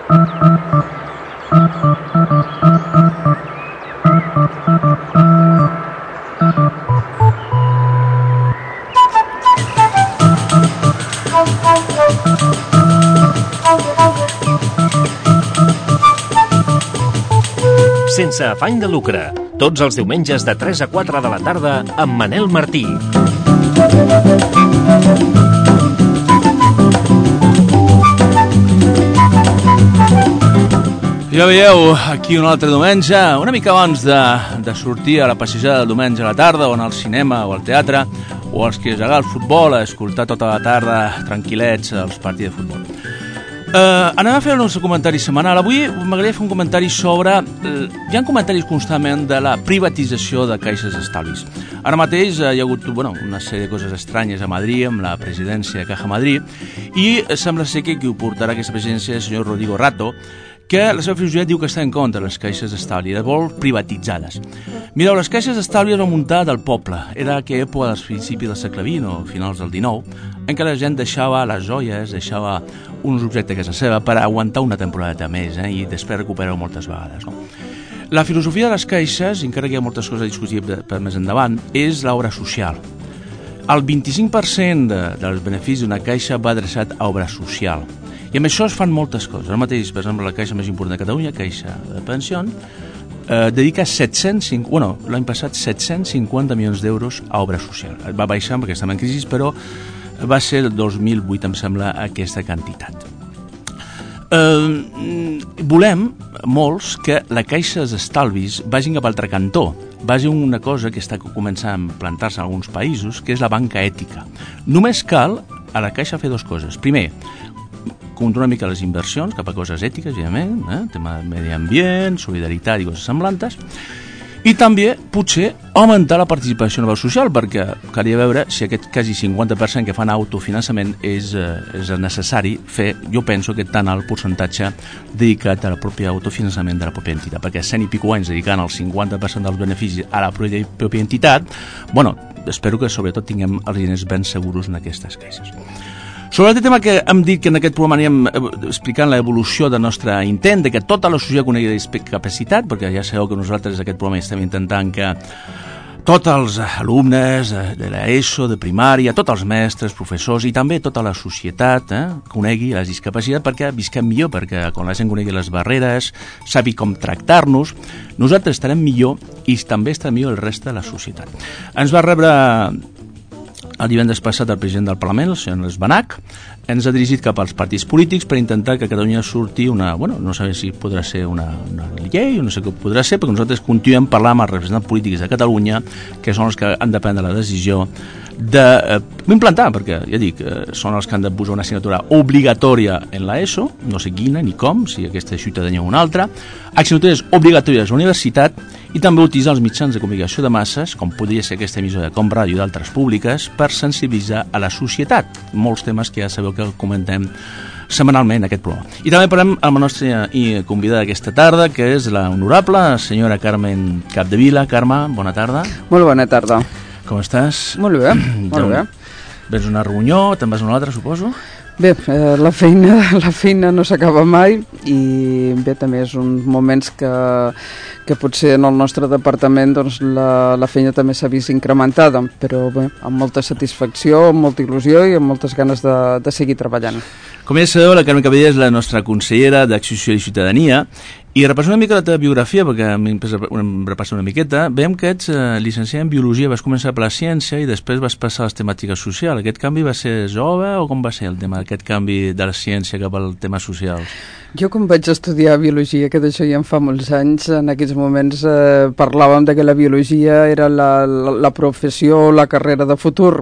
Sense afany de lucre, tots els diumenges de 3 a 4 de la tarda amb Manel Martí. Ja veieu, aquí un altre diumenge, una mica abans de sortir a la passejada del diumenge a la tarda, o anar al cinema o al teatre, o els que jugar al futbol, a escoltar tota la tarda tranquil·lets els partits de futbol. Anem a fer el nostre comentari setmanal. Avui m'agradaria fer un comentari sobre... hi ha comentaris constantment de la privatització de caixes d'estalvis. Ara mateix hi ha hagut una sèrie de coses estranyes a Madrid, amb la presidència de Caja Madrid, i sembla ser que qui ho portarà aquesta presidència és el senyor Rodrigo Rato, que la seva filosofia diu que està en contra de les caixes d'estalvi, de vol privatitzades. Mireu, les caixes d'estalvi eren muntar del poble. Era aquella època dels principis del segle XX o finals del XIX, en què la gent deixava les joies, deixava uns objectes a casa seva per aguantar una temporada més, i després recuperar-ho moltes vegades. No? La filosofia de les caixes, encara que hi ha moltes coses a discutir per més endavant, és l'obra social. El 25% dels beneficis d'una caixa va adreçat a obra social. I amb això es fan moltes coses. Ara mateix, per exemple, la caixa més important de Catalunya, Caixa de Pensions, dedica l'any passat 750 milions d'euros a obra social. Va baixar perquè estem en crisi, però va ser el 2008, em sembla, aquesta quantitat. Volem, molts, que la caixa d'estalvis vagin cap al altre cantó. Vagi una cosa que està començant a plantar-se en alguns països, que és la banca ètica. Només cal a la caixa fer dues coses. Primer, controlar una mica les inversions cap a coses ètiques, evidentment, tema de medi ambient, solidaritat i coses semblantes, i també potser augmentar la participació en el social, perquè calia veure si aquest quasi 50% que fan autofinançament és necessari fer, jo penso que tant el percentatge dedicat al propi autofinançament de la pròpia entitat, perquè 100 i pico anys dedicant el 50% dels beneficis a la pròpia entitat, espero que sobretot tinguem els diners ben segurs en aquestes caixes. Sobre aquest tema que hem dit que en aquest programa anirem explicant l'evolució del nostre intent de que tota la societat conegui discapacitat, perquè ja sabeu que nosaltres aquest programa estem intentant que tots els alumnes de l'ESO, de primària, tots els mestres, professors i també tota la societat conegui la discapacitat perquè visquem millor, perquè quan la gent conegui les barreres, sabi com tractar-nos, nosaltres estarem millor i també estarà millor el reste de la societat. Ens va rebre el divendres passat el president del Parlament, el senyor Benach, ens ha dirigit cap als partits polítics per intentar que a Catalunya surti no sé si podrà ser una llei, no sé què podrà ser, perquè nosaltres continuem parlant amb els representants polítics de Catalunya, que són els que han de prendre la decisió d'implantar, perquè ja dic, són els que han de posar una assignatura obligatòria en l'ESO, no sé quina ni com, si aquesta ciutadania o una altra, assignatures obligatòries a la universitat i també utilitzar els mitjans de comunicació de masses, com podria ser aquesta emissora de Com Ràdio i d'altres públiques, per sensibilitzar a la societat. Molts temes que ja sabeu que comentem setmanalment en aquest programa. I també parlem amb la nostra convidada d'aquesta tarda, que és la honorable senyora Carmen Capdevila. Carme, bona tarda. Molt bona tarda. Com estàs? Molt bé, molt bé. Vens a una reunió, te'n vas a una altra, suposo? Bé, la feina no s'acaba mai i bé, també és uns moments que potser en el nostre departament doncs, la feina també s'ha vist incrementada, però bé, amb molta satisfacció, amb molta il·lusió i amb moltes ganes de seguir treballant. Com ja sabeu, la Carme Capdevila és la nostra consellera d'Acció Social i Ciutadania i repassant una mica la teva biografia, perquè em repassa una miqueta, veiem que ets llicenciada en Biologia, vas començar per la ciència i després vas passar a les temàtiques socials. Aquest canvi va ser jove o com va ser el tema d'aquest canvi de la ciència cap al tema social? Jo quan vaig estudiar Biologia, que d'això ja en fa molts anys, en aquells moments parlàvem de que la Biologia era la professió, la carrera de futur.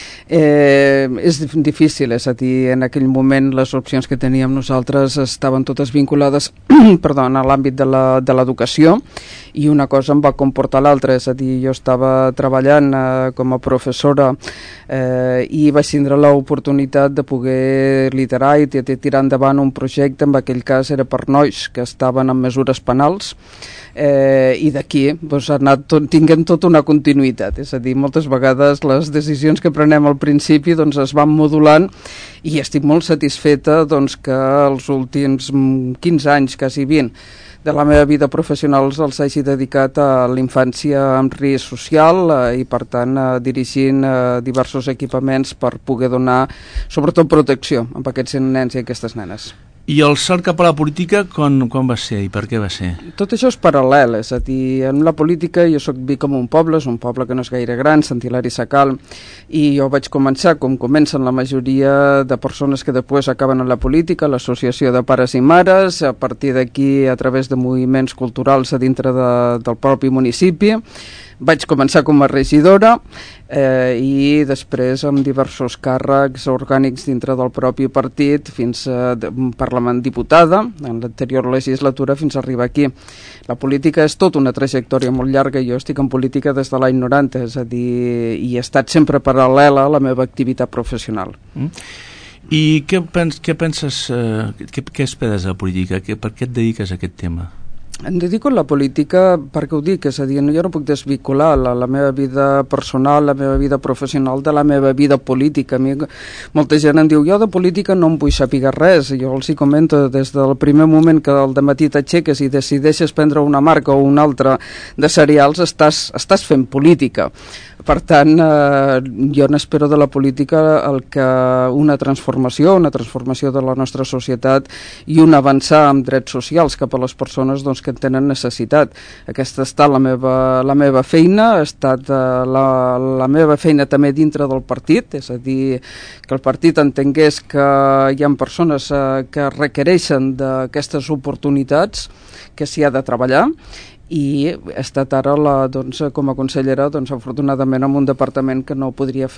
És difícil, és a dir, en aquell moment les opcions que teníem nosaltres estaven totes vinculades a l'àmbit de l'educació i una cosa em va comportar l'altra, és a dir, jo estava treballant com a professora i vaig tindre l'oportunitat de poder liderar i tirar endavant un projecte, en aquell cas era per nois que estaven en mesures penals i d'aquí ha anat tinguent tota una continuïtat, és a dir, moltes vegades les decisions que prenem al al principi doncs, es van modulant i estic molt satisfeta doncs, que els últims 15 anys, quasi 20, de la meva vida professional els hagi dedicat a l'infància amb risc social i, per tant, dirigint diversos equipaments per poder donar, sobretot, protecció a aquests nens i aquestes nenes. I el salt cap a la política, quan va ser i per què va ser? Tot això és paral·lel, és a dir, en la política jo visc en un poble, és un poble que no és gaire gran, Sant Hilari Sacalm, i jo vaig començar, com comencen la majoria de persones que després acaben en la política, l'associació de pares i mares, a partir d'aquí a través de moviments culturals a dintre del propi municipi. Vaig començar com a regidora i després amb diversos càrrecs orgànics dintre del propi partit fins a Parlament diputada en l'anterior legislatura fins a arribar aquí. La política és tota una trajectòria molt llarga. Jo estic en política des de l'any 90, és a dir, i he estat sempre paral·lela a la meva activitat professional. I què penses, què esperes de la política? Per què et dediques a aquest tema? Em dedico a la política perquè ho dic, és a dir, jo no puc desvincular la meva vida personal, la meva vida professional de la meva vida política. A mi molta gent em diu, jo de política no em vull saber res. Jo els hi comento, des del primer moment que al dematí t'aixeques i decideixes prendre una marca o una altra de cereals, estàs fent política. Per tant, jo n'espero de la política una transformació de la nostra societat i un avançar amb drets socials cap a les persones doncs, que en tenen necessitat. Aquesta ha estat la meva feina, ha estat la meva feina també dintre del partit, és a dir, que el partit entengués que hi ha persones que requereixen d'aquestes oportunitats, que s'hi ha de treballar, i he estat ara com a consellera afortunadament en un departament que no podia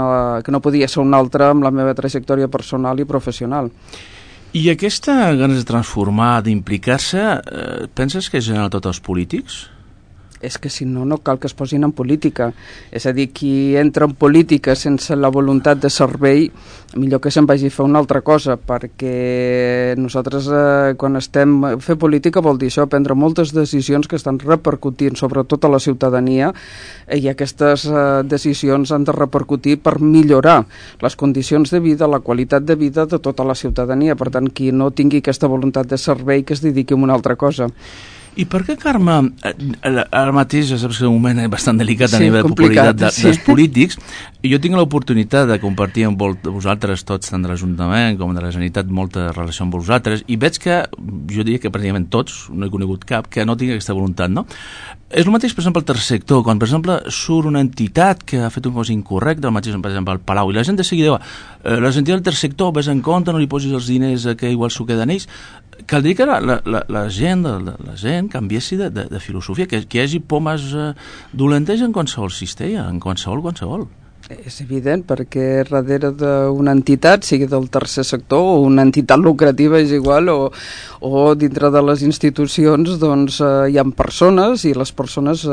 ser un altre amb la meva trajectòria personal i professional. I aquesta ganes de transformar, d'implicar-se, penses que és general a tots els polítics? És que si no cal que es posin en política. És a dir, qui entra en política sense la voluntat de servei, millor que se'n vagi a fer una altra cosa, perquè nosaltres quan fer política vol dir això, prendre moltes decisions que estan repercutint sobre tota la ciutadania, i aquestes decisions han de repercutir per millorar les condicions de vida, la qualitat de vida de tota la ciutadania. Per tant, qui no tingui aquesta voluntat de servei, que es dediqui a una altra cosa. I per què, Carme, ara mateix, ja saps que és un moment bastant delicat a nivell de popularitat dels polítics, i jo tinc l'oportunitat de compartir amb vosaltres tots, tant de l'Ajuntament com de la Generalitat, molta relació amb vosaltres, i veig que, jo diria que pràcticament tots, no he conegut cap, que no tinc aquesta voluntat, no? És el mateix, per exemple, el tercer sector, quan, per exemple, surt una entitat que ha fet una cosa incorrecta, el mateix, per exemple, al Palau, i la gent de seguida diu, les entitats del tercer sector, ves en compte, no li posis els diners que igual s'ho queden ells. Caldria que la gent canviessi de filosofia, que hi hagi pomes dolentes en qualsevol cistella, en qualsevol. És evident, perquè darrere d'una entitat, sigui del tercer sector o una entitat lucrativa, és igual, o dintre de les institucions doncs, hi ha persones, i les persones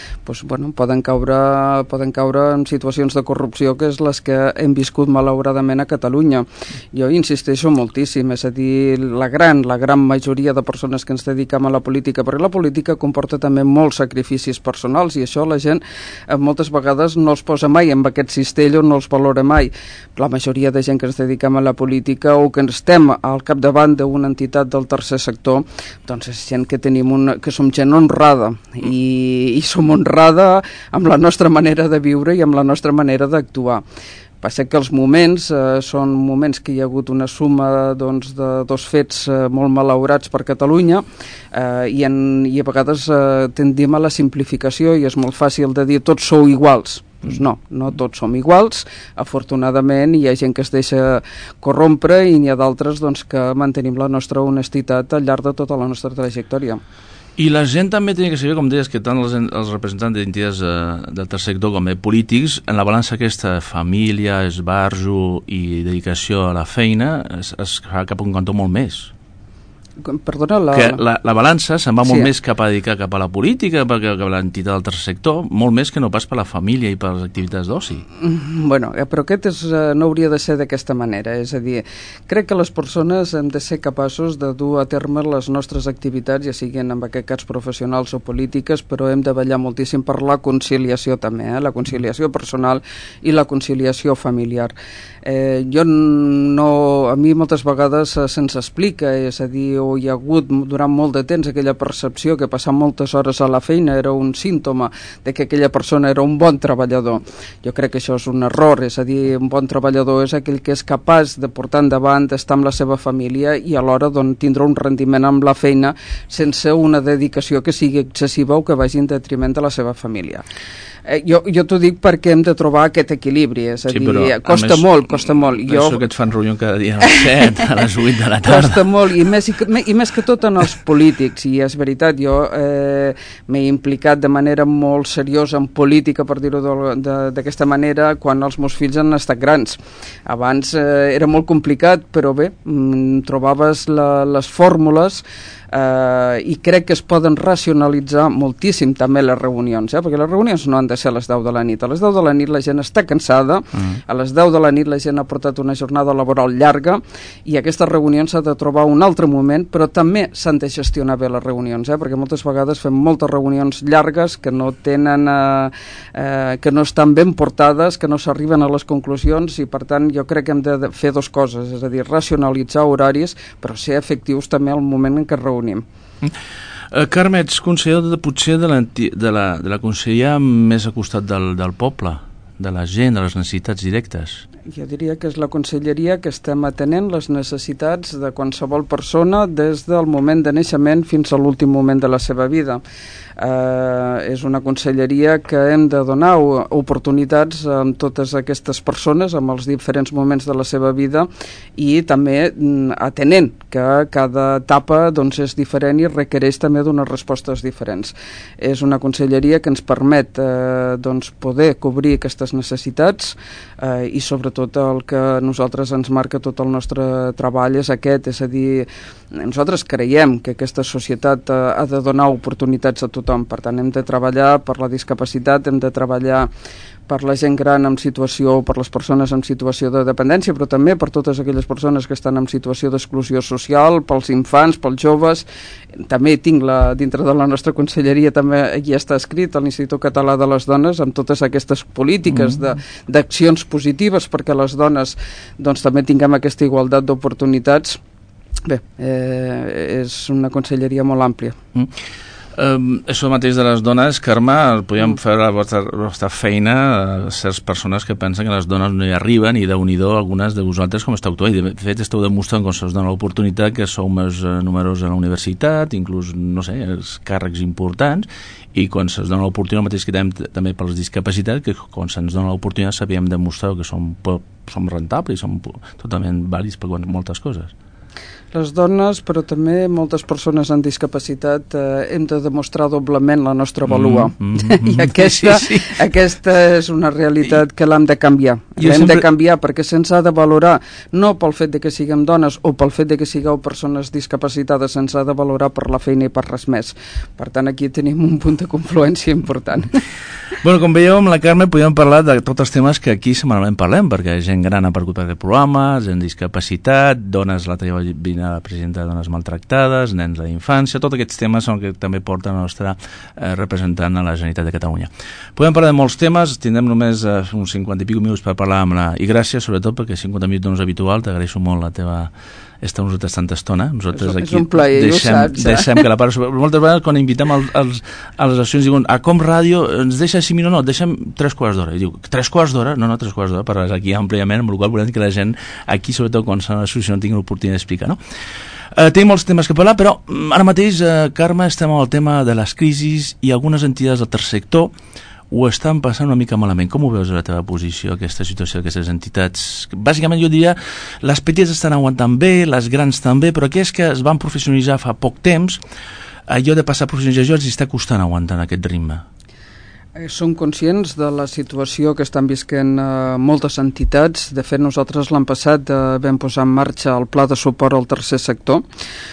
poden caure en situacions de corrupció, que és les que hem viscut malauradament a Catalunya. Jo insisteixo moltíssim, és a dir, la gran majoria de persones que ens dediquem a la política, perquè la política comporta també molts sacrificis personals, i això la gent moltes vegades no els posa mai en aquest cistell o no els valora mai. La majoria de gent que ens dediquem a la política o que estem al capdavant d'una entitat del tercer sector, doncs és gent que que som gent honrada, i som honrada amb la nostra manera de viure i amb la nostra manera d'actuar. Passa que els moments són moments que hi ha hagut una suma de dos fets molt malaurats per Catalunya, i a vegades tendim a la simplificació, i és molt fàcil de dir tots sou iguals. Doncs no tots som iguals. Afortunadament hi ha gent que es deixa corrompre, i n'hi ha d'altres que mantenim la nostra honestitat al llarg de tota la nostra trajectòria. I la gent també tenia que saber, com deies, que tant els representants d'entitats del tercer sector com de polítics, en la balança aquesta família, esbarjo i dedicació a la feina, es fa cap a un cantó molt més. Perdona, que la balança se'n va molt Sí. més cap a dedicar cap a la política, cap a l'entitat del tercer sector, molt més que no pas per la família i per les activitats d'oci. Bueno, però aquest no hauria de ser d'aquesta manera, és a dir, crec que les persones hem de ser capaços de dur a terme les nostres activitats, ja siguin en aquest cas professionals o polítiques, però hem de vetllar moltíssim per la conciliació també, la conciliació personal i la conciliació familiar. A mi moltes vegades se'ns explica, és a dir, o hi ha hagut durant molt de temps aquella percepció que passar moltes hores a la feina era un símptoma de que aquella persona era un bon treballador. Jo crec que això és un error, és a dir, un bon treballador és aquell que és capaç de portar endavant, d'estar amb la seva família i alhora tindrà un rendiment amb la feina sense una dedicació que sigui excessiva o que vagi en detriment de la seva família. Jo t'ho dic perquè hem de trobar aquest equilibri, és a dir, costa molt. Això que et fan reunió cada dia a les 7, a les 8 de la tarda. Costa molt, i més que tot en els polítics, i és veritat, jo m'he implicat de manera molt seriosa en política, per dir-ho d'aquesta manera, quan els meus fills han estat grans. Abans era molt complicat, però bé, trobaves les fórmules i crec que es poden racionalitzar moltíssim també les reunions, perquè les reunions no han de ser a les 10 de la nit. A les 10 de la nit la gent està cansada, a les 10 de la nit la gent ha portat una jornada laboral llarga i aquestes reunions s'ha de trobar un altre moment, però també s'han de gestionar bé les reunions, perquè moltes vegades fem moltes reunions llargues que no tenen que no estan ben portades, que no s'arriben a les conclusions i per tant jo crec que hem de fer dues coses, és a dir, racionalitzar horaris però ser efectius també al moment en què es reunim. Carme, ets conseller potser de la conselleria més al costat del poble, de la gent, de les necessitats directes. Jo diria que és la conselleria que estem atenent les necessitats de qualsevol persona des del moment de naixement fins a l'últim moment de la seva vida. És una conselleria que hem de donar oportunitats a totes aquestes persones en els diferents moments de la seva vida i també atenent que cada etapa és diferent i requereix també d'unes respostes diferents. És una conselleria que ens permet poder cobrir aquestes necessitats i sobretot el que a nosaltres ens marca tot el nostre treball és aquest, és a dir, nosaltres creiem que aquesta societat ha de donar oportunitats a tothom, per tant hem de treballar per la discapacitat, hem de treballar per la gent gran en situació, per les persones en situació de dependència, però també per totes aquelles persones que estan en situació d'exclusió social, pels infants, pels joves. També tinc dintre de la nostra conselleria, també hi està escrit l'Institut Català de les Dones, amb totes aquestes polítiques d'accions positives perquè les dones també tinguem aquesta igualtat d'oportunitats. Bé, és una conselleria molt àmplia. Això mateix de les dones, Carme, podríem fer la vostra feina a certes persones que pensen que les dones no hi arriben i déu-n'hi-do algunes de vosaltres com esteu actuant. De fet, esteu demostrant com se'ls dona l'oportunitat que sou més numerosos a la universitat, inclús, no sé, els càrrecs importants, i quan se'ns dona l'oportunitat, el mateix que també per les discapacitats, que quan se'ns dona l'oportunitat sabíem demostrar que som rentables i som totalment vàlids per moltes coses. Les dones, però també moltes persones amb discapacitat hem de demostrar doblement la nostra vàlua. I aquesta és una realitat que l'hem de canviar. L'hem de canviar perquè se'ns ha de valorar no pel fet de que siguem dones o pel fet de que sigueu persones discapacitades, se'ns ha de valorar per la feina i per res més. Per tant, aquí tenim un punt de confluència important. Bueno, com veieu, amb la Carme podíem parlar de tots els temes que aquí setmanalment parlem, perquè gent gran ha aparegut per aquest programa, gent amb discapacitat, dones, l'altre dia vaig venir a la presidenta de dones maltractades, nens de infància, tots aquests temes són que també porta la nostra representant a la Generalitat de Catalunya. Podem parlar de molts temes, tindrem només uns 50 i pico minuts per parlar amb la... I gràcies, sobretot, perquè 50 minuts no és habitual, t'agraeixo molt la teva... estar nosaltres tanta estona. Nosaltres aquí és un plaer, deixem que la part... Moltes vegades quan invitem a les accions diuen a Com Ràdio ens deixa 5 minuts, no, deixem 3 quarts d'hora. I diu, 3 quarts d'hora? No, 3 quarts d'hora, parles aquí àmpliament, amb el qual volem que la gent aquí, sobretot quan s'ha l'associació, tingui l'oportunitat d'explicar, no? Tenim molts temes que parlar, però ara mateix, Carme, estem amb el tema de les crisis i algunes entitats del tercer sector ho estan passant una mica malament. Com ho veus a la teva posició, aquesta situació d'aquestes entitats? Bàsicament jo diria, les petites estan aguantant bé, les grans també, però aquells que es van professionalitzar fa poc temps, allò de passar a professionalització els està costant aguantar aquest ritme. Som conscients de la situació que estan visquent moltes entitats. De fet, nosaltres l'any passat vam posar en marxa el pla de suport al tercer sector,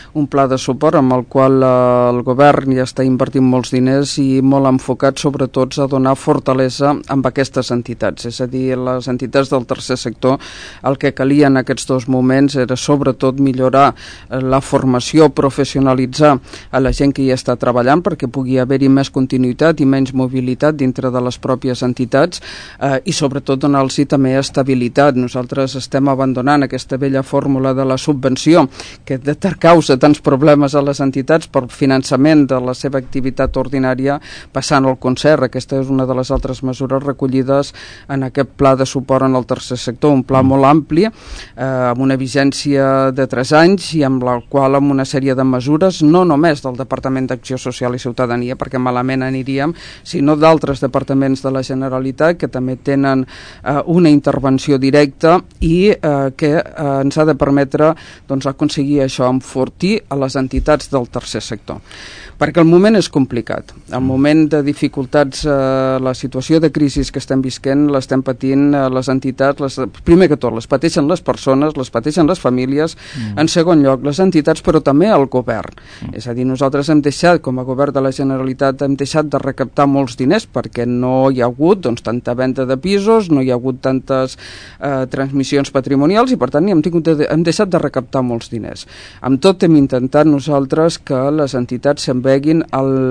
un pla de suport amb el qual el govern ja està invertint molts diners i molt enfocat sobretot a donar fortalesa amb aquestes entitats, és a dir, les entitats del tercer sector. El que calia en aquests 2 moments era sobretot millorar la formació, professionalitzar a la gent que hi està treballant perquè pugui haver-hi més continuïtat i menys mobilitat dintre de les pròpies entitats i sobretot donar-los també estabilitat. Nosaltres estem abandonant aquesta vella fórmula de la subvenció que causa tants problemes a les entitats per finançament de la seva activitat ordinària passant al concert. Aquesta és una de les altres mesures recollides en aquest pla de suport en el tercer sector, un pla molt ampli amb una vigència de 3 anys i amb la qual amb una sèrie de mesures, no només del Departament d'Acció Social i Ciutadania, perquè malament aniríem, sinó d'altres departaments de la Generalitat que també tenen una intervenció directa i que ens ha de permetre aconseguir això, enfortir a les entitats del tercer sector. Perquè el moment és complicat. El moment de dificultats, la situació de crisi que estem visquent, l'estem patint les entitats, primer que tot, les pateixen les persones, les pateixen les famílies, en segon lloc, les entitats, però també el govern. És a dir, nosaltres hem deixat, com a govern de la Generalitat, hem deixat de recaptar molts diners perquè no hi ha hagut tanta venda de pisos, no hi ha hagut tantes transmissions patrimonials i, per tant, hem deixat de recaptar molts diners. Amb tot, hem intentat nosaltres que les entitats se'n veguin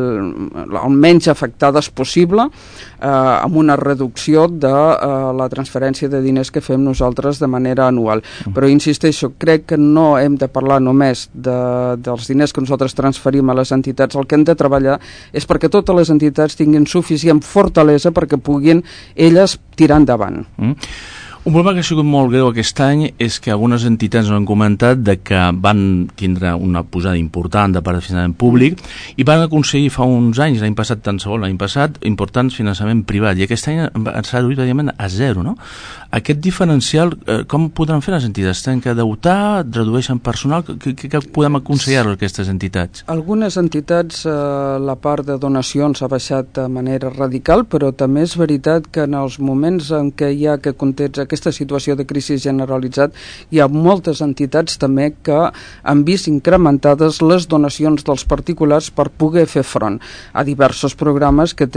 el menys afectades possible amb una reducció de la transferència de diners que fem nosaltres de manera anual. Però insisteixo, crec que no hem de parlar només dels diners que nosaltres transferim a les entitats. El que hem de treballar és perquè totes les entitats tinguin suficient fortalesa perquè puguin elles tirar endavant. Un problema que ha sigut molt greu aquest any és que algunes entitats han comentat que van tindre una posada important de part de finançament públic i van aconseguir fa uns anys, l'any passat tant se vol, l'any passat, importants finançament privat, i aquest any s'ha reduït pràcticament a 0, no? Aquest diferencial, com podran fer les entitats? Tenen que deutar, redueixen personal? Què podem aconsellar a aquestes entitats? Algunes entitats, la part de donacions ha baixat de manera radical, però també és veritat que en els moments en què hi ha aquest context, aquesta situació de crisi generalitzat, hi ha moltes entitats també que han vist incrementades les donacions dels particulars per poder fer front a diversos programes que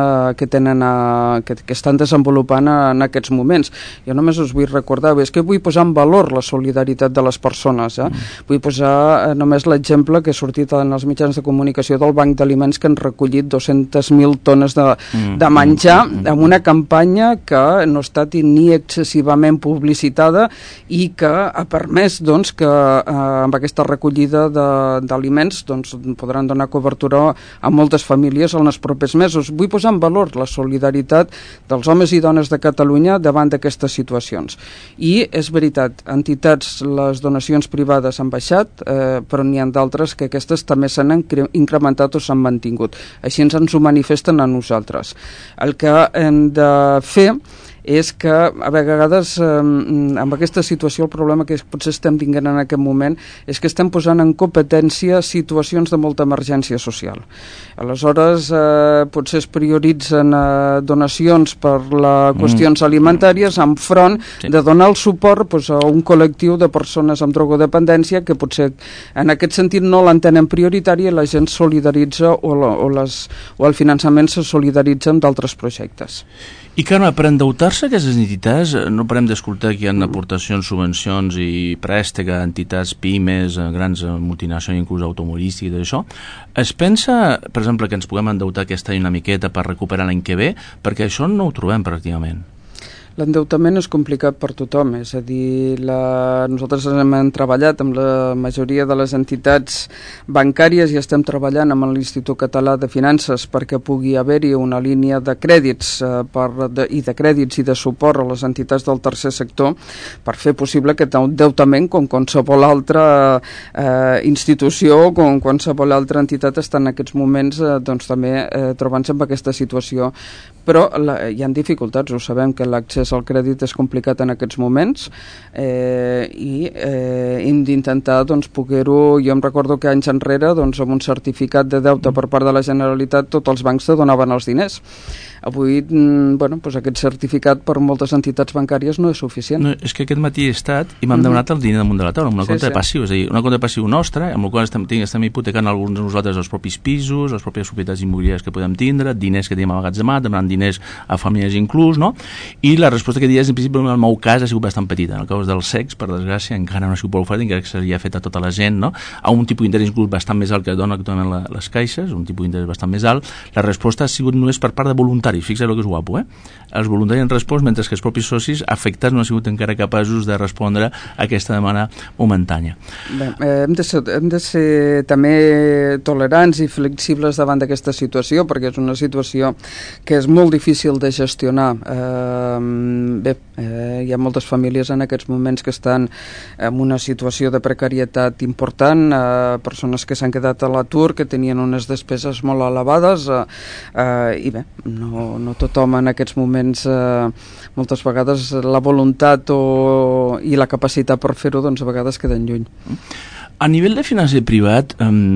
estan desenvolupant en aquests moments. Jo només us vull recordar, és que vull posar en valor la solidaritat de les persones. Vull posar només l'exemple que ha sortit en els mitjans de comunicació del Banc d'Aliments que han recollit 200.000 tones de menjar amb una campanya que no ha estat ni excessivament publicitada i que ha permès que amb aquesta recollida d'aliments podran donar cobertura a moltes famílies en els propers mesos. Vull posar en valor la solidaritat dels homes i dones de Catalunya davant d'aquestes situacions. I és veritat, entitats, les donacions privades han baixat, però n'hi ha d'altres que aquestes també s'han incrementat o s'han mantingut. Així ens ho manifesten a nosaltres. El que hem de fer és que a vegades amb aquesta situació el problema que potser estem tinguent en aquest moment és que estem posant en competència situacions de molta emergència social. Aleshores potser es prioritzen donacions per qüestions alimentàries enfront de donar el suport a un col·lectiu de persones amb drogodependència que potser en aquest sentit no l'entenen prioritària i la gent solidaritza o el finançament se solidaritza amb d'altres projectes. I Carme, per endeutar-se aquestes entitats, no parem d'escoltar que hi ha aportacions, subvencions i préstec a entitats pimes, a grans multinacionals, inclús automobilístiques i d'això. Es pensa, per exemple, que ens puguem endeutar aquest any una miqueta per recuperar l'any que ve? Perquè això no ho trobem pràcticament. L'endeutament és complicat per tothom, és a dir, nosaltres hem treballat amb la majoria de les entitats bancàries i estem treballant amb l'Institut Català de Finances perquè pugui haver-hi una línia de crèdits i de suport a les entitats del tercer sector per fer possible aquest endeutament com qualsevol altra institució o com qualsevol altra entitat està en aquests moments també trobant-se amb aquesta situació però hi ha dificultats, ho sabem que l'accés al crèdit és complicat en aquests moments i hem d'intentar doncs, poder-ho. Jo em recordo que anys enrere doncs, amb un certificat de deute per part de la Generalitat tots els bancs te donaven els diners. Avui doncs aquest certificat per moltes entitats bancàries no és suficient. No, és que aquest matí he estat i m'han demanat el diner damunt de la taula, amb una compte de passiu, és a dir, una compte de passiu nostra, amb la qual estem hipotecant alguns de nosaltres els propis pisos, les pròpies propietats immobiliàries que podem tindre, diners que tenim amagatzemats, demanant diners a famílies inclús, no? I la resposta que dius, en principi, en el meu cas ha sigut bastant petita. En el cas dels secs, per desgràcia, encara no ha sigut prou fàcil, encara que s'havia fet a tota la gent, no? A un tipus d'interès inclús bastant més alt que dona actualment les caixes, un tipus d'interès bastant més alt. La resposta ha sigut només per part de voluntaris, fixa't el que és guapo, Els voluntaris han respost, mentre que els propis socis afectats no han sigut encara capaços de respondre a aquesta demanda momentània. Bé, hem de ser també tolerants i flexibles davant d'aquesta situació, perquè és una situació que és molt difícil de gestionar. Hi ha moltes famílies en aquests moments que estan en una situació de precarietat important, persones que s'han quedat a l'atur, que tenien unes despeses molt elevades, i bé, no tothom en aquests moments, moltes vegades la voluntat i la capacitat per fer-ho, doncs a vegades queden lluny. A nivell de financer privat,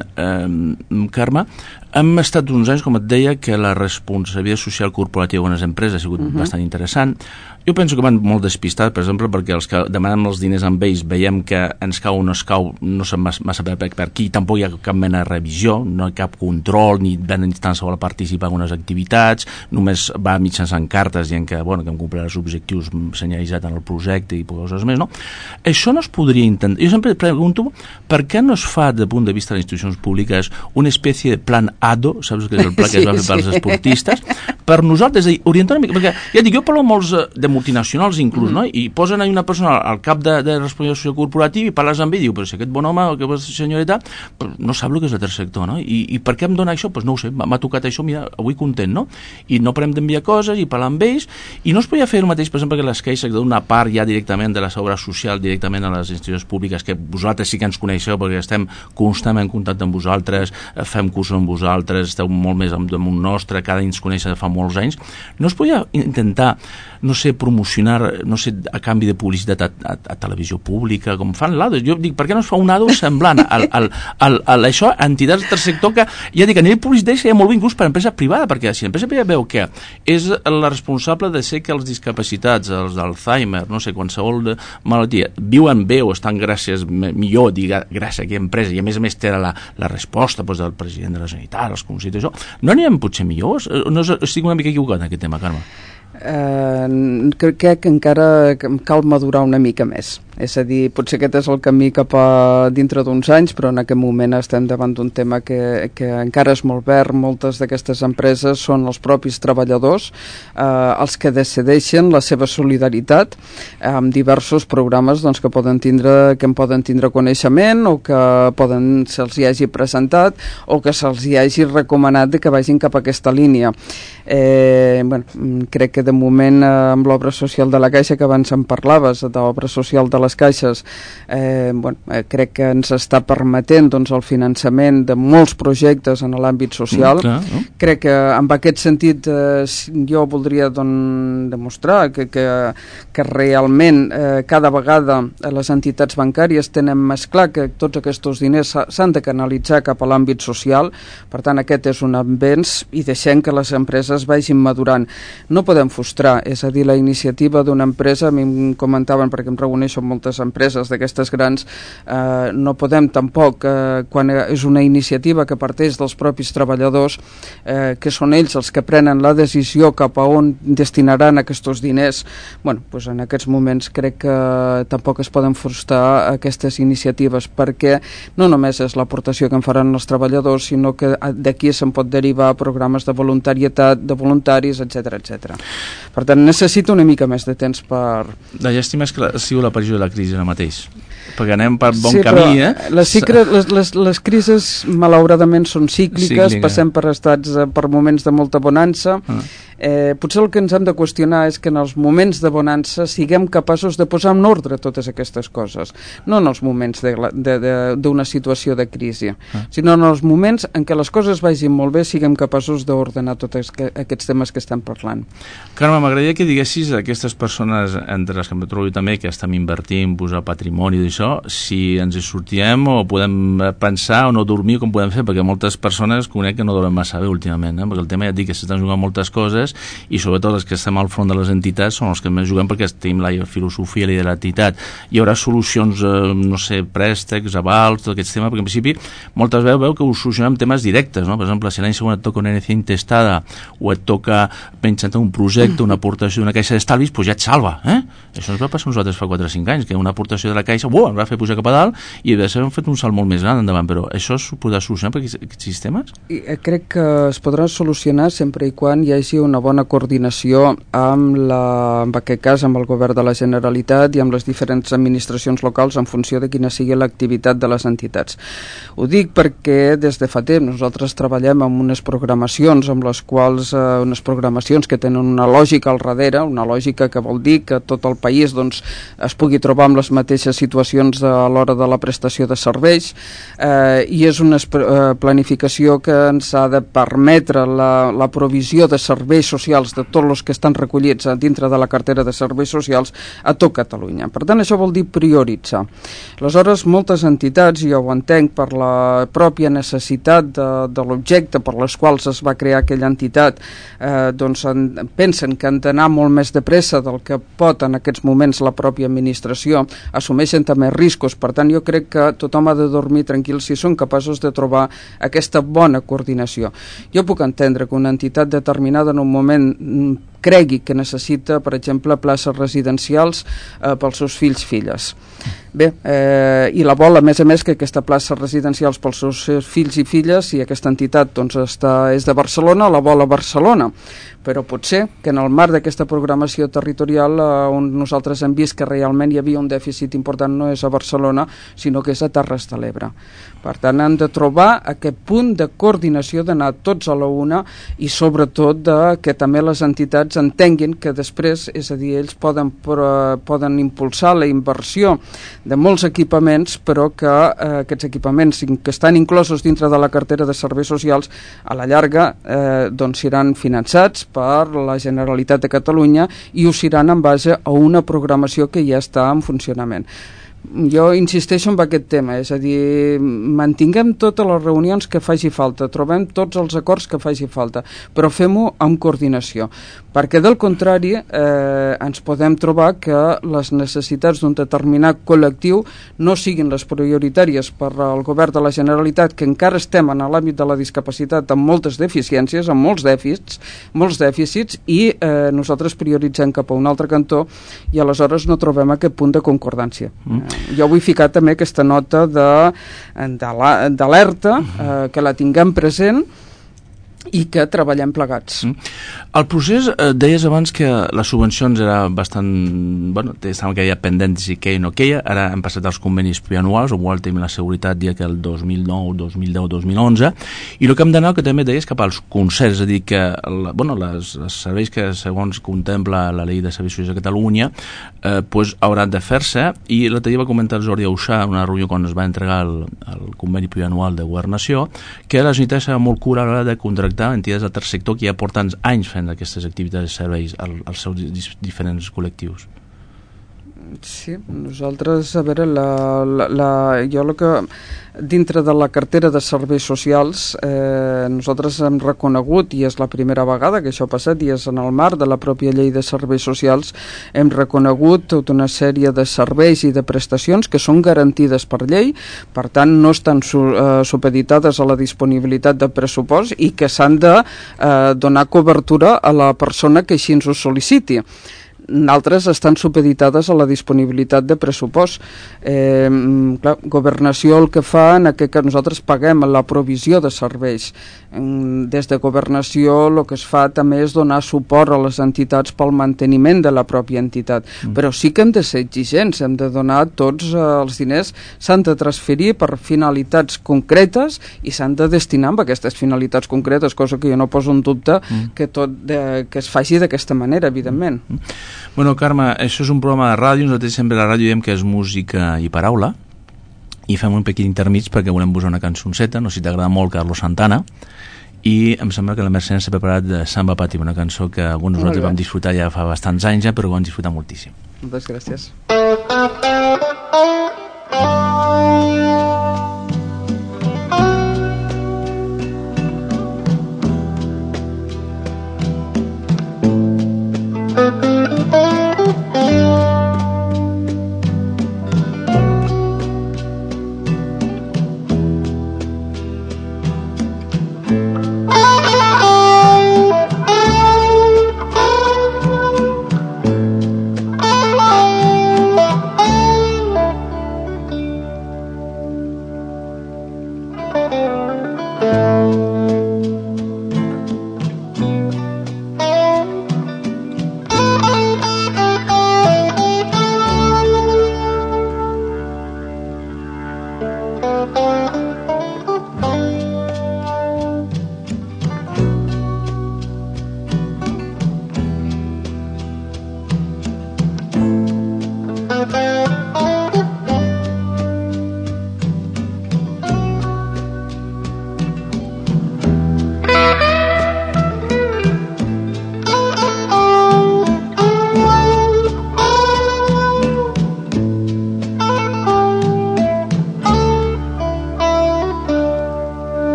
Carme, hem estat uns anys, com et deia, que la responsabilitat social corporativa en les empreses ha sigut bastant interessant. Jo penso que van molt despistats, per exemple, perquè els que demanem els diners amb ells veiem que ens cau o no es cau, no sap massa per aquí, tampoc hi ha cap mena de revisió, no hi ha cap control, ni de instància vol participar en unes activitats, només va mitjançant cartes dient que hem complert els objectius senyalitzats en el projecte i coses més, no? Això no es podria intentar. Jo sempre pregunto per què no es fa, de punt de vista de les institucions públiques, una espècie de plan ADO, saps que és el pla que es va fer per als esportistes, per nosaltres, és a dir, orientar una mica, perquè ja dic, jo parlo amb molts de multinacionals inclús, no? I posen una persona al cap de responsabilitat corporativa i parles amb ell i diu, però si aquest bon home, aquesta senyoreta, no sap el que és el tercer sector, no? I per què em dona això? Doncs no ho sé, m'ha tocat això, mira, avui content, no? I no parem d'enviar coses i parlar amb ells, i no es podia fer el mateix, per exemple, que les queixes d'una part ja directament de la seguretat social, directament a les institucions públiques, que vosaltres sí que ens coneixeu, perquè estem constantment en contacte amb vosaltres, fem cursos amb vosaltres, esteu molt més damunt nostre, cada any ens coneix fa molts anys. No es podia intentar, no sé, promocionar, no sé, a canvi de publicitat a televisió pública, com fan l'ADO. Jo dic, per què no es fa un ADO semblant a això, a entitats del tercer sector, que ja dic, a nivell publicitari seria molt bé inclús per a empresa privada, perquè si l'empresa privada veu que és la responsable de ser que els discapacitats, els d'Alzheimer, no sé, qualsevol malaltia, viuen bé o estan millor, gràcies a aquella empresa, i a més té la resposta del president de la Generalitat, els consells, això, no anirem potser millors? No estic una mica equivocat en aquest tema, Carme? Crec que encara cal madurar una mica més. És a dir, potser aquest és el camí cap a dintre d'uns anys, però en aquest moment estem davant d'un tema que encara és molt verd. Moltes d'aquestes empreses són els propis treballadors els que decideixen la seva solidaritat amb diversos programes doncs, que en poden tindre coneixement o que se'ls hi hagi presentat o que se'ls hi hagi recomanat que vagin cap a aquesta línia. Crec que de moment amb l'obra social de la Caixa, que abans en parlaves, d'obra social de les caixes, crec que ens està permetent doncs, el finançament de molts projectes en l'àmbit social. Crec que en aquest sentit jo voldria demostrar que realment cada vegada les entitats bancàries tenen més clar que tots aquests diners s'han de canalitzar cap a l'àmbit social. Per tant, aquest és un avenç i deixem que les empreses vagin madurant. No podem frustrar, és a dir, la iniciativa d'una empresa, a mi em comentaven, perquè em reuneixo amb moltes empreses d'aquestes grans, no podem tampoc, quan és una iniciativa que parteix dels propis treballadors, que són ells els que prenen la decisió cap a on destinaran aquests diners, en aquests moments crec que tampoc es poden frustrar aquestes iniciatives, perquè no només és l'aportació que en faran els treballadors, sinó que d'aquí se'n pot derivar programes de voluntarietat, de voluntaris, etc. Per tant, necessito una mica més de temps per... La llàstima és que ha sigut l'aparició de la crisi ara mateix, perquè anem per bon camí, Les crisis malauradament són cícliques, passem per moments de molta bonança Potser el que ens hem de qüestionar és que en els moments de bonança siguem capaços de posar en ordre totes aquestes coses, no en els moments d'una situació de crisi, sinó en els moments en què les coses vagin molt bé siguem capaços d'ordenar tots aquests temes que estem parlant. Carme, m'agradaria que diguessis a aquestes persones, entre les que em trobo també, que estem invertint, posar patrimoni d'això, si ens hi sortiem o podem pensar o no dormir, com podem fer, perquè moltes persones conec que no dormen massa bé últimament, perquè el tema ja et dic que s'estan jugant moltes coses i sobretot els que estem al front de les entitats són els que més juguem perquè tenim la filosofia i l'entitat. Hi haurà solucions, no sé, préstecs, avals, tot aquest tema, perquè en principi moltes veu que ho solucionem temes directes, no? Per exemple, si l'any següent et toca una herencia intestada o et toca penjar un projecte, una aportació d'una caixa d'estalvis, doncs ja et salva, Això ens va passar a nosaltres fa 4 o 5 anys, que una aportació de la caixa, ens va fer pujar cap a dalt i hem fet un salt molt més gran endavant, però això es podrà solucionar per aquests sistemes? Crec que es podrà solucionar sempre i quan hi hagi una bona coordinació en aquest cas amb el govern de la Generalitat i amb les diferents administracions locals en funció de quina sigui l'activitat de les entitats. Ho dic perquè des de fa temps nosaltres treballem amb unes programacions amb les quals, unes programacions que tenen una lògica al darrere, una lògica que vol dir que tot el país doncs, es pugui trobar amb les mateixes situacions a l'hora de la prestació de serveis i és una planificació que ens ha de permetre la provisió de serveis socials de tots els que estan recollits dintre de la cartera de serveis socials a tot Catalunya. Per tant, això vol dir prioritzar. Aleshores, moltes entitats, jo ho entenc per la pròpia necessitat de l'objecte per les quals es va crear aquella entitat, doncs pensen que han d'anar molt més de pressa del que pot en aquests moments la pròpia administració, assumeixen també riscos. Per tant, jo crec que tothom ha de dormir tranquil si són capaços de trobar aquesta bona coordinació. Jo puc entendre que una entitat determinada en un moment cregui que necessita, per exemple, places residencials pels seus fills-filles. Bé, i la vol, a més, que aquesta plaça residencials pels seus fills i filles, si aquesta entitat doncs, és de Barcelona, la vol a Barcelona. Però pot ser que en el marc d'aquesta programació territorial on nosaltres hem vist que realment hi havia un dèficit important no és a Barcelona, sinó que és a Terres de l'Ebre. Per tant, han de trobar aquest punt de coordinació d'anar tots a la una i sobretot que també les entitats entenguin que després, és a dir, ells poden impulsar la inversió de molts equipaments, però que aquests equipaments que estan inclosos dintre de la cartera de serveis socials a la llarga doncs seran finançats per la Generalitat de Catalunya i ho seran en base a una programació que ja està en funcionament. Jo insisteixo en aquest tema, és a dir, mantinguem totes les reunions que faci falta, trobem tots els acords que faci falta, però fem-ho amb coordinació, perquè del contrari ens podem trobar que les necessitats d'un determinat col·lectiu no siguin les prioritàries per al govern de la Generalitat, que encara estem en l'àmbit de la discapacitat amb moltes deficiències, amb molts dèficits i nosaltres prioritzem cap a un altre cantó i aleshores no trobem aquest punt de concordància. Jo vull ficar també aquesta nota d'alerta, que la tinguem present i que treballem plegats. El procés, deies abans que les subvencions era bastant... Bueno, estàvem que ja pendents si queia o no queia, ara hem passat als convenis plurianuals, on igual tenim la seguretat dia que el 2009, 2010, 2011, i el que hem d'anar, que també deies, cap als concerts, és a dir, que els serveis que segons contempla la llei de serveis socials de Catalunya hauran de fer-se, i l'altre dia va comentar el Jordi Auxà en una reunió quan es va entregar el conveni plurianual de governació, que la Generalitat serà molt cura a l'hora de contractar entitats del tercer sector que ja porten anys fent aquestes activitats de serveis als seus diferents col·lectius. Sí, nosaltres, a veure, jo el que dintre de la cartera de serveis socials nosaltres hem reconegut, i és la primera vegada que això ha passat, i és en el marc de la pròpia llei de serveis socials, hem reconegut tota una sèrie de serveis i de prestacions que són garantides per llei, per tant no estan supeditades a la disponibilitat de pressupost i que s'han de donar cobertura a la persona que així ens ho sol·liciti. D'altres estan supeditades a la disponibilitat de pressupost. Clar, Governació el que fa en aquest cas nosaltres paguem la provisió de serveis. Des de Governació el que es fa també és donar suport a les entitats pel manteniment de la pròpia entitat. Però sí que hem de ser exigents, hem de donar tots els diners, s'han de transferir per finalitats concretes i s'han de destinar amb aquestes finalitats concretes, cosa que jo no poso en dubte que que es faci d'aquesta manera, evidentment. Bueno, Carme, això és un programa de ràdio, nosaltres sempre a la ràdio diem que és música i paraula, i fem un petit intermig perquè volem posar una cançonceta, no sé si t'agrada molt Carlos Santana, i em sembla que la Mercè s'ha preparat de Samba Pati, una cançó que alguns nosaltres vam disfrutar ja fa bastants anys, però vam disfrutar moltíssim. Moltes gràcies.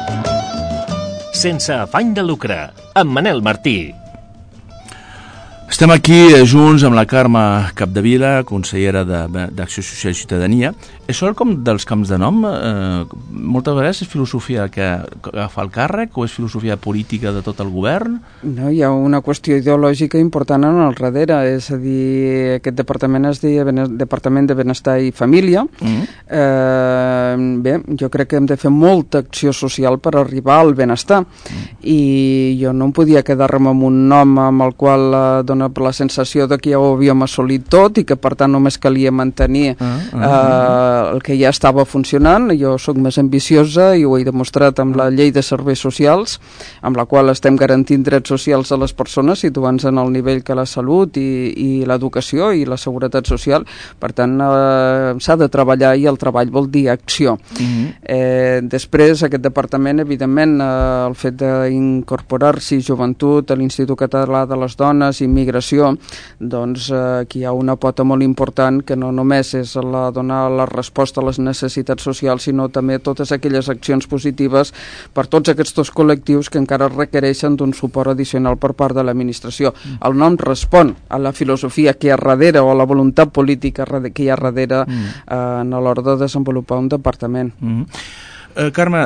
Sense afany de lucre, amb Manel Martí. Estem aquí junts amb la Carme Capdevila, consellera d'Acció Social i Ciutadania. Això com dels camps de nom, moltes vegades és filosofia que agafa el càrrec o és filosofia política de tot el govern? No, hi ha una qüestió ideològica important en el darrere, és a dir, aquest departament es deia Departament de Benestar i Família. Bé, jo crec que hem de fer molta acció social per arribar al benestar i jo no em podia quedar-me amb un nom amb el qual dona la sensació de que ja ho havíem assolit tot i que per tant només calia mantenir el que ja estava funcionant. Jo sóc més ambiciosa i ho he demostrat amb la llei de serveis socials, amb la qual estem garantint drets socials a les persones, situant-se en el nivell que la salut i l'educació i la seguretat social. Per tant, s'ha de treballar i el treball vol dir acció. Després, aquest departament, evidentment, el fet d'incorporar-s'hi joventut a l'Institut Català de les Dones, immigració, doncs aquí hi ha una pota molt important que no només és donar la resposta a les necessitats socials, sinó també totes aquelles accions positives per tots aquests col·lectius que encara requereixen d'un suport addicional per part de l'administració. El nom respon a la filosofia que hi ha darrere o a la voluntat política que hi ha darrere a l'hora de desenvolupar un departament. Carme...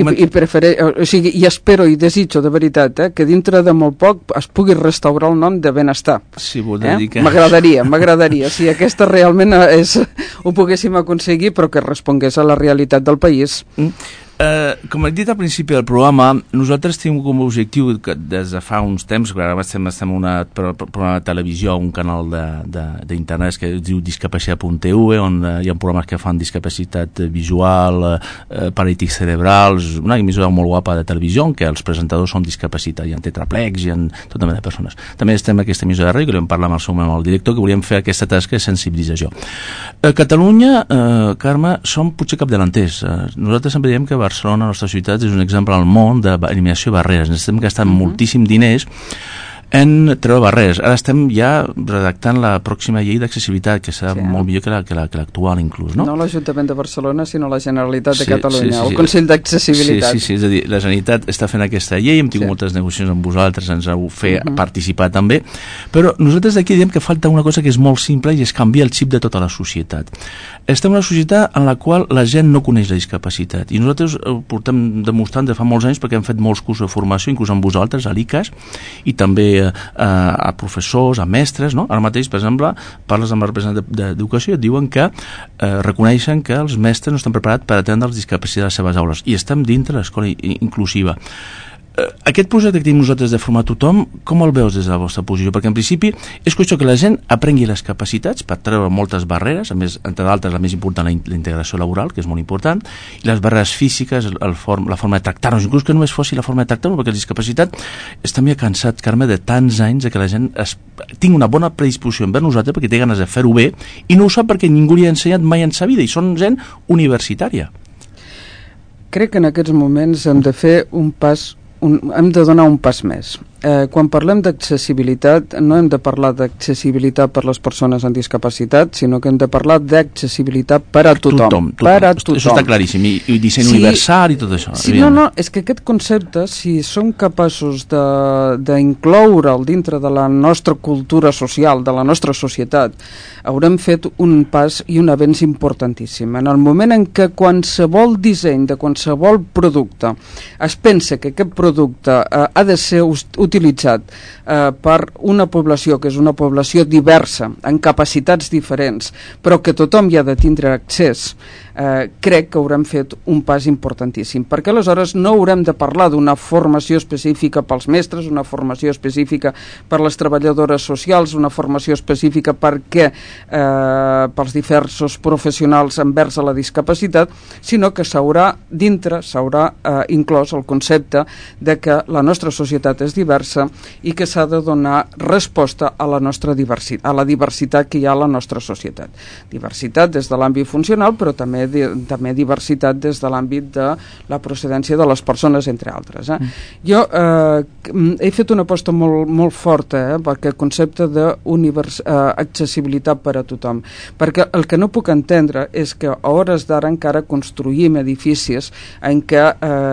I espero i desitjo de veritat que dintre de molt poc es pugui restaurar el nom de Benestar. Sí, voldria dir que... M'agradaria. Si aquesta realment ho poguéssim aconseguir, però que respongués a la realitat del país. Com he dit al principi del programa, nosaltres tenim com a objectiu que des de fa uns temps, ara estem en un programa de televisió, un canal d'internet que es diu discapacitat.tv, on hi ha programes que fan discapacitat visual, paràlisi cerebrals, una emissora molt guapa de televisió en què els presentadors són discapacitats, hi ha tetraplecs, hi ha tota mena de persones. També estem en aquesta emissora de ràdio, que vam parlar amb el seu membre, el director, que volíem fer aquesta tasca de sensibilització. A Catalunya, Carme, som potser capdavanters. Nosaltres sempre diem que Barcelona, la nostra ciutat, és un exemple al món d'eliminació de barreres. Ens estem gastant moltíssim diners en treure barreres. Ara estem ja redactant la pròxima llei d'accessibilitat, que serà molt millor que l'actual inclús, no? No l'Ajuntament de Barcelona, sinó la Generalitat de Catalunya, el Consell d'Accessibilitat. Sí, és a dir, la Generalitat està fent aquesta llei, hem tingut moltes negociacions amb vosaltres, ens heu fet participar també, però nosaltres d'aquí diem que falta una cosa que és molt simple i és canviar el xip de tota la societat. Estem en una societat en la qual la gent no coneix la discapacitat i nosaltres ho portem demostrant de fa molts anys perquè hem fet molts cursos de formació, inclús amb vosaltres, a l'ICAS, i també a professors, a mestres, no? Ara mateix, per exemple, parles amb el representant d'Educació i et diuen que reconeixen que els mestres no estan preparats per atendre els discapacitats a les seves aules i estem dintre l'escola inclusiva. Aquest projecte que tenim nosaltres de formar tothom, com el veus des de la vostra posició? Perquè en principi és qüestió que la gent aprengui les capacitats per treure moltes barreres, a més, entre d'altres, la més important, la integració laboral, que és molt important, i les barreres físiques, la forma de tractar-nos, inclús que només fossi la forma de tractar-nos, perquè la discapacitat està molt cansat, Carme, de tants anys que la gent tingui una bona predisposició envers nosaltres perquè té ganes de fer-ho bé i no ho sap perquè ningú li ha ensenyat mai en sa vida i són gent universitària. Crec que en aquests moments hem de fer hem de donar un pas més. Quan parlem d'accessibilitat, no hem de parlar d'accessibilitat per les persones amb discapacitat, sinó que hem de parlar d'accessibilitat per a tothom. Per a tothom. Això està claríssim, i disseny universal i tot això. Sí, no, és que aquest concepte, si som capaços d'incloure'l dintre de la nostra cultura social, de la nostra societat, haurem fet un pas i un avenç importantíssim. En el moment en què qualsevol disseny de qualsevol producte es pensa que aquest producte ha de ser utilitzat per una població que és una població diversa, amb capacitats diferents, però que tothom hi ha de tindre accés, crec que haurem fet un pas importantíssim, perquè aleshores no haurem de parlar d'una formació específica pels mestres, una formació específica per les treballadores socials, una formació específica pels diversos professionals envers a la discapacitat, sinó que s'haurà inclòs el concepte de que la nostra societat és diversa i que s'ha de donar resposta a la nostra diversitat, a la diversitat que hi ha a la nostra societat. Diversitat des de l'àmbit funcional, però també també diversitat des de l'àmbit de la procedència de les persones, entre altres. Jo he fet una aposta molt forta perquè el concepte d'accessibilitat per a tothom, perquè el que no puc entendre és que a hores d'ara encara construïm edificis en què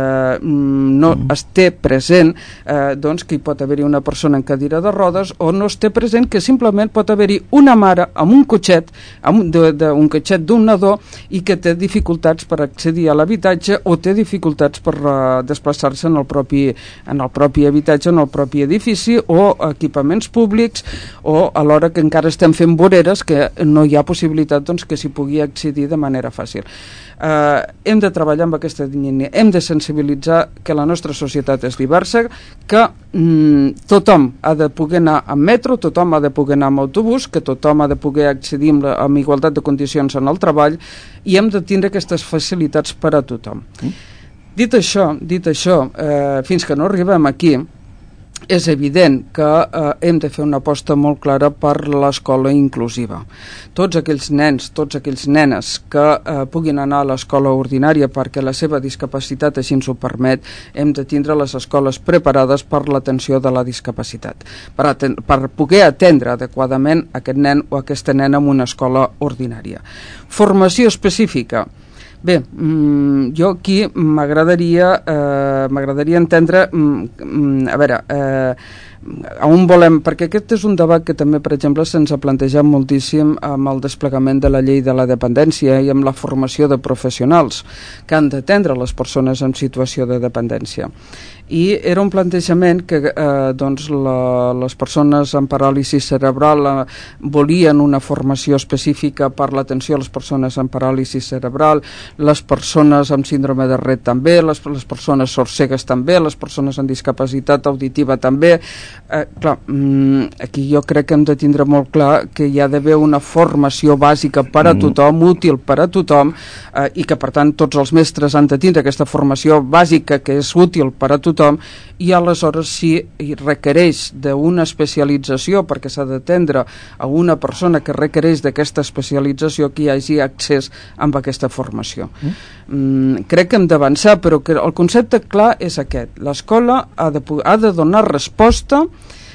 no es té present doncs que hi pot haver-hi una persona en cadira de rodes, o no es té present que simplement pot haver-hi una mare amb un cotxet, un cotxet d'un nadó, i que té dificultats per accedir a l'habitatge o té dificultats per desplaçar-se en el propi habitatge, en el propi edifici, o equipaments públics, o alhora que encara estem fent voreres que no hi ha possibilitat doncs, que s'hi pugui accedir de manera fàcil. Hem de treballar amb aquesta línia, hem de sensibilitzar que la nostra societat és diversa, que tothom ha de poder anar amb metro, tothom ha de poder anar amb autobús, que tothom ha de poder accedir amb igualtat de condicions en el treball, i hem de tindre aquestes facilitats per a tothom. Dit això, fins que no arribem aquí, és evident que hem de fer una aposta molt clara per l'escola inclusiva. Tots aquells nens, tots aquells nenes que puguin anar a l'escola ordinària perquè la seva discapacitat així ens ho permet, hem de tindre les escoles preparades per l'atenció de la discapacitat, per poder atendre adequadament aquest nen o aquesta nena en una escola ordinària. Formació específica. Bé, jo aquí m'agradaria entendre, a veure, on volem, perquè aquest és un debat que també, per exemple, se'ns ha plantejat moltíssim amb el desplegament de la llei de la dependència i amb la formació de professionals que han d'atendre les persones en situació de dependència. I era un plantejament que les persones amb paràlisi cerebral volien una formació específica per l'atenció a les persones amb paràlisi cerebral, les persones amb síndrome de Rett també, les persones sordcegues també, les persones amb discapacitat auditiva també. Aquí jo crec que hem de tindre molt clar que hi ha d'haver una formació bàsica per a tothom, útil per a tothom, i que per tant tots els mestres han de tindre aquesta formació bàsica que és útil per a tothom, i aleshores si requereix d'una especialització perquè s'ha d'atendre a una persona que requereix d'aquesta especialització, que hi hagi accés amb aquesta formació. Crec que hem d'avançar, però que el concepte clar és aquest: l'escola ha de donar resposta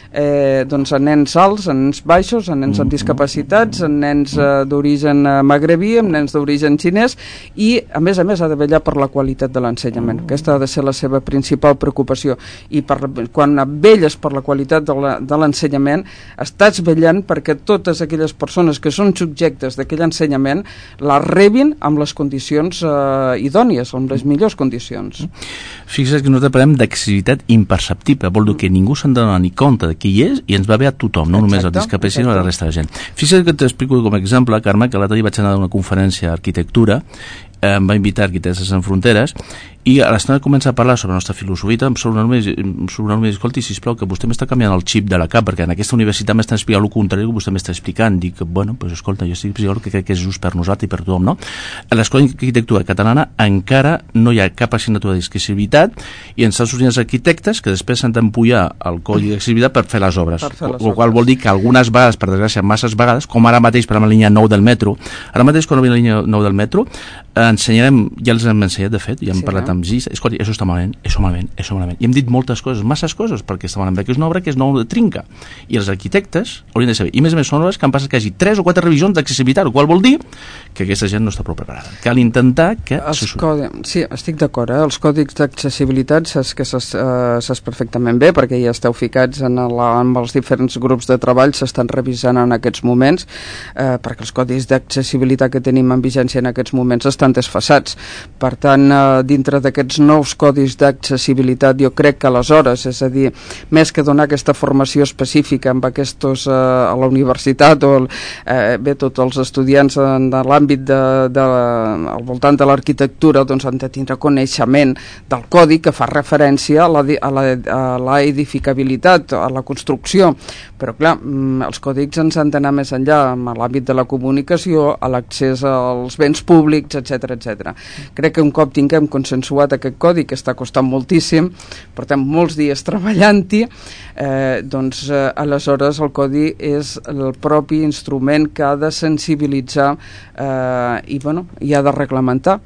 a nens alts, a nens baixos, a nens amb discapacitats, a nens d'origen magrebí, a nens d'origen xinès, i a més ha de vetllar per la qualitat de l'ensenyament. Aquesta ha de ser la seva principal preocupació, i quan velles per la qualitat de l'ensenyament estàs vetllant perquè totes aquelles persones que són subjectes d'aquell ensenyament la rebin amb les condicions idònies, amb les millors condicions. Fixa't que nosaltres parlem d'accessibilitat imperceptible, vol dir que ningú se'n dona ni compte de qui hi és, i ens va bé a tothom, no només als discapacitats, sinó a la resta de gent. Fixa't que t'explico com a exemple, Carme, que l'altre dia vaig anar a una conferència d'arquitectura, em va invitar Arquitectes Sense Fronteres, i a l'estona comença a parlar sobre la nostra filosofia, sobre una escolti, sisplau, que vostè m'està canviant el xip de la cap, perquè en aquesta universitat m'està explicant el contrari que vostè m'està explicant. Dic, bueno, pues escolta, jo estic explicant el que crec que és just per nosaltres i per tothom, no? A l'Escola d'Arquitectura Catalana encara no hi ha cap assignatura d'accessibilitat, i ens estan sortint els arquitectes que després s'han d'empullar el codi d'accessibilitat per fer les obres. El qual vol dir que algunes vegades, per desgràcia, masses vegades, com ara mateix per la línia 9 del metro, ara mateix quan la línia 9 del metro, ensenyarem, ja els hem ensenyat de fet, ja hem parlat amb GIS, escolta, això està malament, això malament, i hem dit moltes coses, masses coses, perquè està malament, perquè és una obra que és nou de trinca, i els arquitectes haurien de saber, i més a més són obres que han passat que hi hagi 3 o 4 revisions d'accessibilitat, el qual vol dir que aquesta gent no està prou preparada. Cal intentar que... Sí, estic d'acord, els còdics d'accessibilitat saps perfectament bé, perquè ja esteu ficats amb els diferents grups de treball, s'estan revisant en aquests moments, perquè els còdics d'accessibilitat que tenim en vigència en aquests moments estan desfasats. Per tant, dintre d'aquests nous codis d'accessibilitat, jo crec que aleshores, és a dir, més que donar aquesta formació específica amb aquests a la universitat o tots els estudiants de l'àmbit al voltant de l'arquitectura, doncs han de tindre coneixement del codi que fa referència a la edificabilitat, a la construcció. Però clar, els còdics ens han d'anar més enllà, a l'àmbit de la comunicació, a l'accés als béns públics, etc. etc. Crec que un cop tinguem consensuat aquest codi, que està costant moltíssim, portem molts dies treballant-hi, aleshores el codi és el propi instrument que ha de sensibilitzar i ha de reglamentar,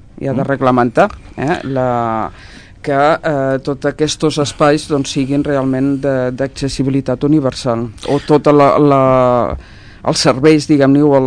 que tots aquests espais siguin realment d'accessibilitat universal, o tota els serveis, diguem-ne, o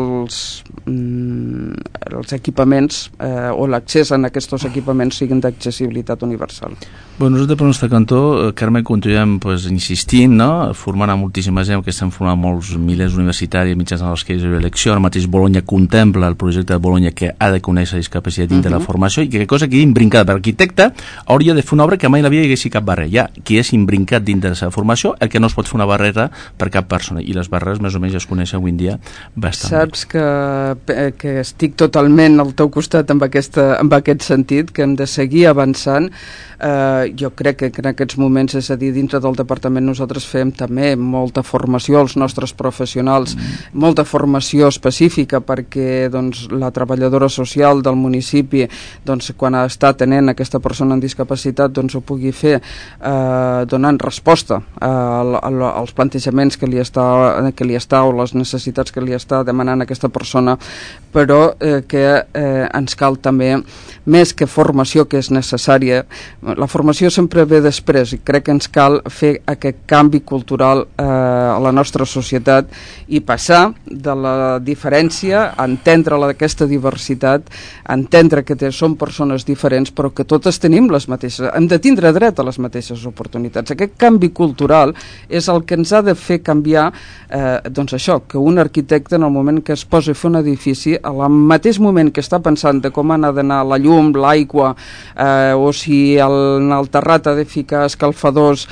els equipaments o l'accés a aquests equipaments siguin d'accessibilitat universal. Bueno, nosaltres per nostre cantó, Carme, continuem insistint, no? Formant a moltíssima gent, que estan formant molts milers universitaris mitjançant els que hi ha elecció. Ara mateix Bologna contempla el projecte de Bologna que ha de conèixer la discapacitat dintre de la formació, i que cosa que imbrincada per arquitecte hauria de fer una obra que mai la vida hi haguessi cap barrera. Qui és imbrincat dintre de la seva formació, el que no es pot fer una barrera per cap persona, i les barreres més o menys es coneixen avui en dia bastant. Saps que estic totalment al teu costat en aquest sentit, que hem de seguir avançant. Jo crec que en aquests moments, és a dir, dintre del departament nosaltres fem també molta formació als nostres professionals, molta formació específica perquè la treballadora social del municipi, quan està atenent aquesta persona amb discapacitat, ho pugui fer donant resposta als plantejaments que li està o les necessitats que li està demanant aquesta persona, però que ens cal també, més que formació que és necessària, la formació sempre ve després, i crec que ens cal fer aquest canvi cultural a la nostra societat i passar de la diferència a entendre aquesta diversitat, a entendre que són persones diferents però que totes tenim les mateixes, hem de tindre dret a les mateixes oportunitats. Aquest canvi cultural és el que ens ha de fer canviar això, que un arquitecte en el moment que es posa a fer un edifici, al mateix moment que està pensant de com ha d'anar la llum, l'aigua, o si en el terrat ha de ficar escalfadors,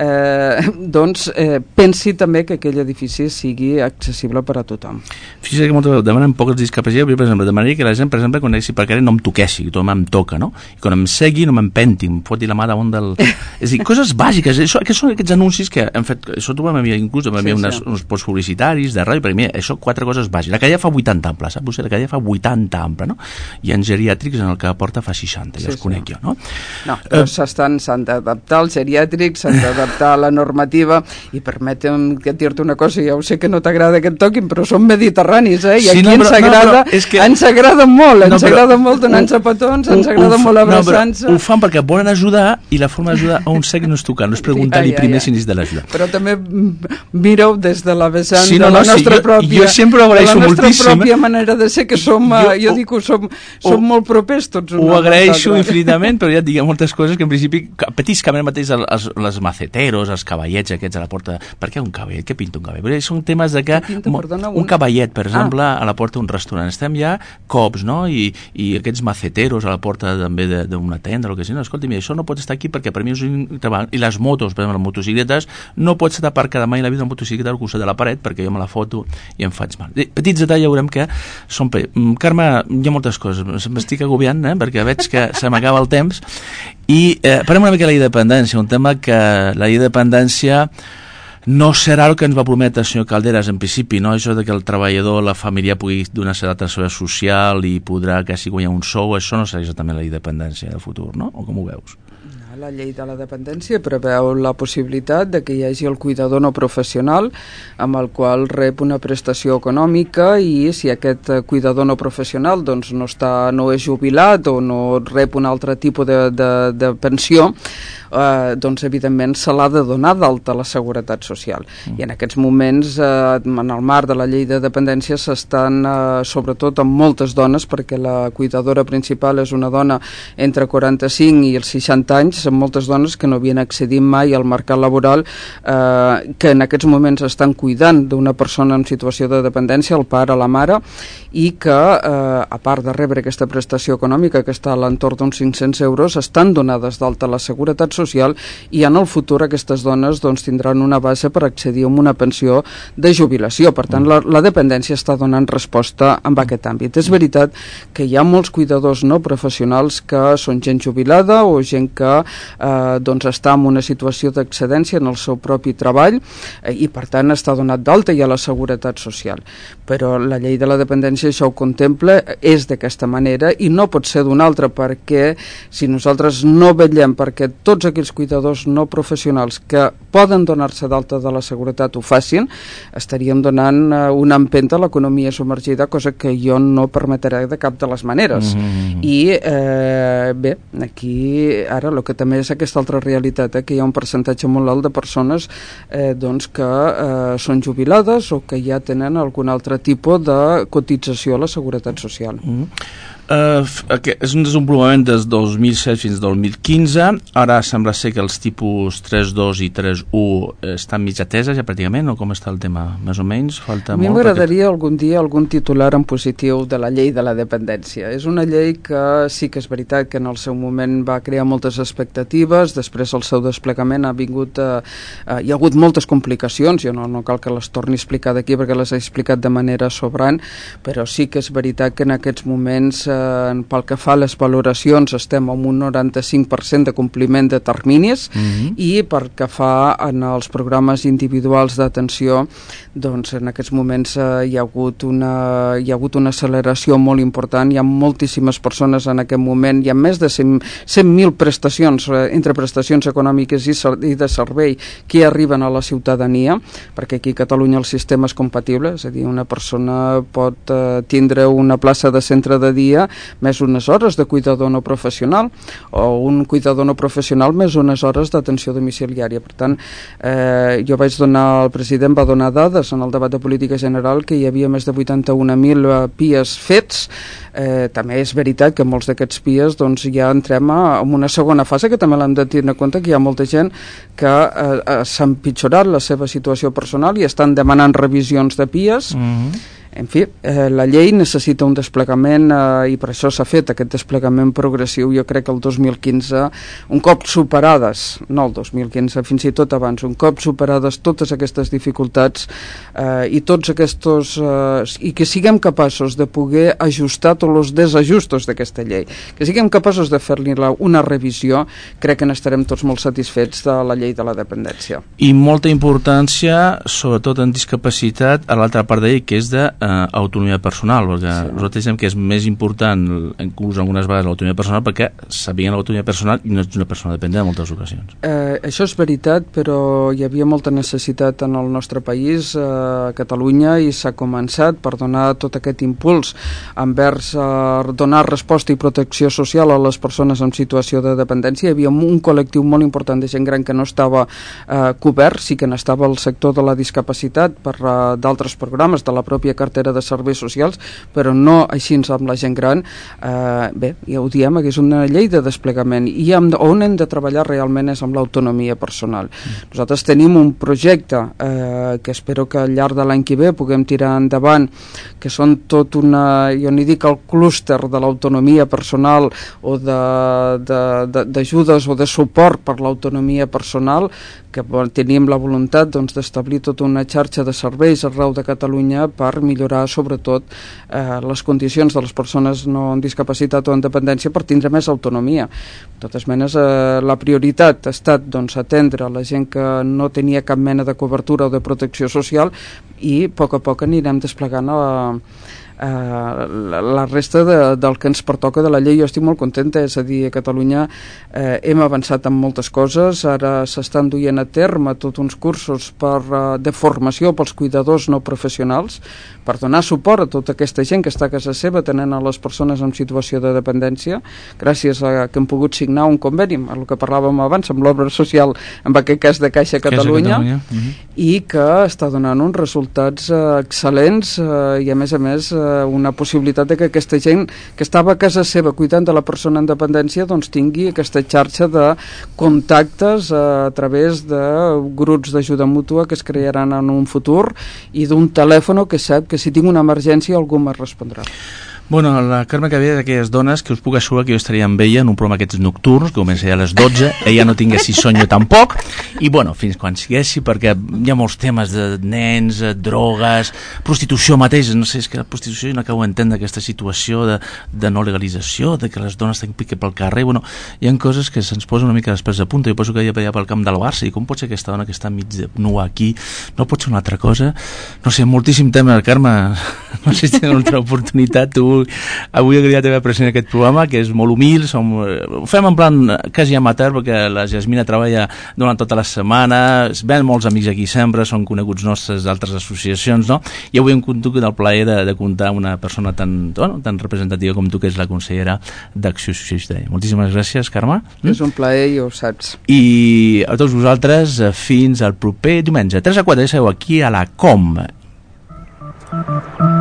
pensi també que aquell edifici sigui accessible per a tothom. Fixa't que moltes vegades demanen poques discapacitats, per exemple, demanaria que la gent, per exemple, quan anéssi per carrer no em toquessi, tothom em toca, no? I quan em segui no m'empenti, em foti la mà damunt del... És a dir, coses bàsiques, que són aquests anuncis que hem fet, això tu vam enviar inclús, vam enviar uns posts publicitaris de ràdio, perquè mira, això 4 coses bàsiques. La cadira fa 80 ampla, sap vostè? La cadira fa 80 ampla, no? Hi ha geriàtrics en el que porta fa 60, ja els conec jo, no? No, però s'han d'adaptar els geriàtrics, s'han d'adaptar a la normativa, i permetem dir-te una cosa, ja ho sé que no t'agrada que et toquin, però som mediterranis, i aquí ens agrada molt donar-nos a petons, ens agrada molt abraçar-nos. Ho fan perquè volen ajudar, i la forma d'ajudar a un cec no és tocar, no és preguntar-li primer si necessita l'ajuda. Però també mira-ho des de la vessant de la nostra pròpia manera de ser, que som, jo dic, som molt propers tots. Ho agraeixo infinitament, però ja et dic, moltes coses que en principi petits que mateix les maceteros, els cavallets aquests a la porta. Per què un cavallet? Què pinta un cavallet? Són temes de que un cavallet, per exemple, a la porta d'un restaurant. Estem ja cops, no? I aquests maceteros a la porta també d'una tenda, o que sigui. No, escolta, això no pot estar aquí perquè per mi és un treball. I les motos, per exemple, les motocicletes, no pot estar aparcada mai la vida una motocicleta al costat de la paret perquè jo me la foto i em faig mal. Petits detalls ja veurem que són... Carme, hi ha moltes coses. M'estic agobiant, perquè veig que se m'acaba el temps. I parlem una mica de la llei de dependència, un tema que la llei de dependència no serà el que ens va prometre el senyor Calderas en principi, no? Això de que el treballador, la família pugui donar certa seguretat social i podrà quasi guanyar un sou, això no serà exactament la llei de dependència del futur, no? O com ho veus? La llei de la dependència preveu la possibilitat de que hi hagi el cuidador no professional amb el qual rep una prestació econòmica, i si aquest cuidador no professional no és jubilat o no rep un altre tipus de pensió, evidentment se l'ha de donar d'alta a la Seguretat Social. I en aquests moments, en el marc de la llei de dependència, s'estan, sobretot amb moltes dones, perquè la cuidadora principal és una dona entre 45 i els 60 anys, amb moltes dones que no havien accedit mai al mercat laboral, que en aquests moments estan cuidant d'una persona en situació de dependència, el pare, la mare, i que, a part de rebre aquesta prestació econòmica, que està a l'entorn d'uns 500 euros, estan donades d'alta a la Seguretat Social, i en el futur aquestes dones tindran una base per accedir a una pensió de jubilació. Per tant, la dependència està donant resposta en aquest àmbit. És veritat que hi ha molts cuidadors no professionals que són gent jubilada o gent que doncs està en una situació d'excedència en el seu propi treball i per tant està donat d'alta i a la Seguretat Social. Però la llei de la dependència això ho contempla, és d'aquesta manera i no pot ser d'una altra, perquè si nosaltres no vetllem perquè tots aquells cuidadors no professionals que poden donar-se d'alta de la Seguretat ho facin, estaríem donant una empenta a l'economia submergida, cosa que jo no permetré de cap de les maneres. I bé, aquí ara el que també és aquesta altra realitat, que hi ha un percentatge molt alt de persones doncs que són jubilades o que ja tenen algun altre tipus de cotització a la Seguretat Social. És un desenvolupament des del 2007 fins al 2015. Ara sembla ser que els tipus 3.2 i 3.1 estan mig ateses ja pràcticament, o com està el tema? Més o menys? Falta molt. A mi m'agradaria algun dia algun titular en positiu de la llei de la dependència. És una llei que sí que és veritat que en el seu moment va crear moltes expectatives, després el seu desplegament ha vingut hi ha hagut moltes complicacions, jo no cal que les torni a explicar d'aquí perquè les he explicat de manera sobrant, però sí que és veritat que en aquests moments pel que fa a les valoracions estem amb un 95% de compliment de terminis i pel que fa en els programes individuals d'atenció, doncs en aquests moments hi ha hagut una acceleració molt important, hi ha moltíssimes persones en aquest moment, hi ha més de 100.000 prestacions entre prestacions econòmiques i de servei que arriben a la ciutadania, perquè aquí a Catalunya el sistema és compatible, és a dir, una persona pot tindre una plaça de centre de dia més unes hores de cuidador no professional o un cuidador no professional més unes hores d'atenció domiciliària. Per tant, jo el president va donar dades en el debat de política general que hi havia més de 81.000 PIAs fets. També és veritat que molts d'aquests PIAs doncs, ja entrem en una segona fase que també l'hem de tenir en compte, que hi ha molta gent que s'ha empitjorat la seva situació personal i estan demanant revisions de PIAs. En fi, la llei necessita un desplegament i per això s'ha fet aquest desplegament progressiu. Jo crec que el 2015, un cop superades, no el 2015, fins i tot abans, un cop superades totes aquestes dificultats i tots aquests i que siguem capaços de poder ajustar tots els desajustos d'aquesta llei, que siguem capaços de fer-li una revisió, crec que n'estarem tots molt satisfets de la llei de la dependència. I molta importància, sobretot en discapacitat, a l'altra part d'ell, que és de autonomia personal, perquè nosaltres diem que és més important, inclús algunes vegades, l'autonomia personal, perquè sabien l'autonomia personal i no ets una persona dependent en moltes ocasions. Això és veritat, però hi havia molta necessitat en el nostre país, a Catalunya, i s'ha començat per donar tot aquest impuls envers donar resposta i protecció social a les persones en situació de dependència. Hi havia un col·lectiu molt important de gent gran que no estava cobert, sí que n'estava el sector de la discapacitat per d'altres programes de la pròpia cartera de serveis socials, però no així amb la gent gran. Bé, ja ho diem, que és una llei de desplegament i on hem de treballar realment és amb l'autonomia personal. Nosaltres tenim un projecte que espero que al llarg de l'any que ve puguem tirar endavant, que són tot jo n'hi dic el clúster de l'autonomia personal o d'ajudes o de suport per l'autonomia personal, que tenim la voluntat d'establir tota una xarxa de serveis arreu de Catalunya per millorar sobretot les condicions de les persones no amb discapacitat o amb dependència per tindre més autonomia. De totes maneres, la prioritat ha estat atendre la gent que no tenia cap mena de cobertura o de protecció social i a poc anirem desplegant la resta del que ens pertoca de la llei. Jo estic molt contenta, és a dir, a Catalunya hem avançat en moltes coses, ara s'estan duient a terme tots uns cursos de formació pels cuidadors no professionals per donar suport a tota aquesta gent que està a casa seva atenent a les persones en situació de dependència, gràcies a que hem pogut signar un conveni, el que parlàvem abans amb l'obra social, en aquest cas de Caixa Catalunya, i que està donant uns resultats excel·lents i a més una possibilitat de que aquesta gent que estava a casa seva cuidant de la persona en dependència tingui aquesta xarxa de contactes a través de grups d'ajuda mútua que es crearan en un futur i d'un telèfon que sap que si tinc una emergència algú me respondrà. Bueno, la Carme que ve d'aquelles dones que us puc assegurar que jo estaria amb ella en un programa aquests nocturns, que començaria a les 12, ella no tinguessi sonyo tampoc, i bueno, fins quan siguessi, perquè hi ha molts temes de nens, drogues, prostitució mateix, no sé, és que la prostitució jo no acabo d'entendre aquesta situació de no legalització, de que les dones tenen pique pel carrer, bueno, hi ha coses que se'ns posen una mica després de punta. Jo penso que ella veia pel camp del Barça, i com pot ser aquesta dona que està mig nua aquí, no pot ser una altra cosa? No sé, moltíssim tema, Carme, no sé si tens una altra oportunitat, tu avui agraït d'haver present aquest programa, que és molt humil, ho fem en plan quasi amateur, perquè la Jasmina treballa durant tota la setmana, ven molts amics aquí sempre, són coneguts nostres d'altres associacions, no? I avui hem tingut el plaer de comptar amb una persona tan representativa com tu, que és la consellera d'Acció Socialista. Moltíssimes gràcies, Carme. És un plaer, ja ho saps. I a tots vosaltres, fins al proper diumenge, 3 a 4, ja sabeu, aquí a la COM.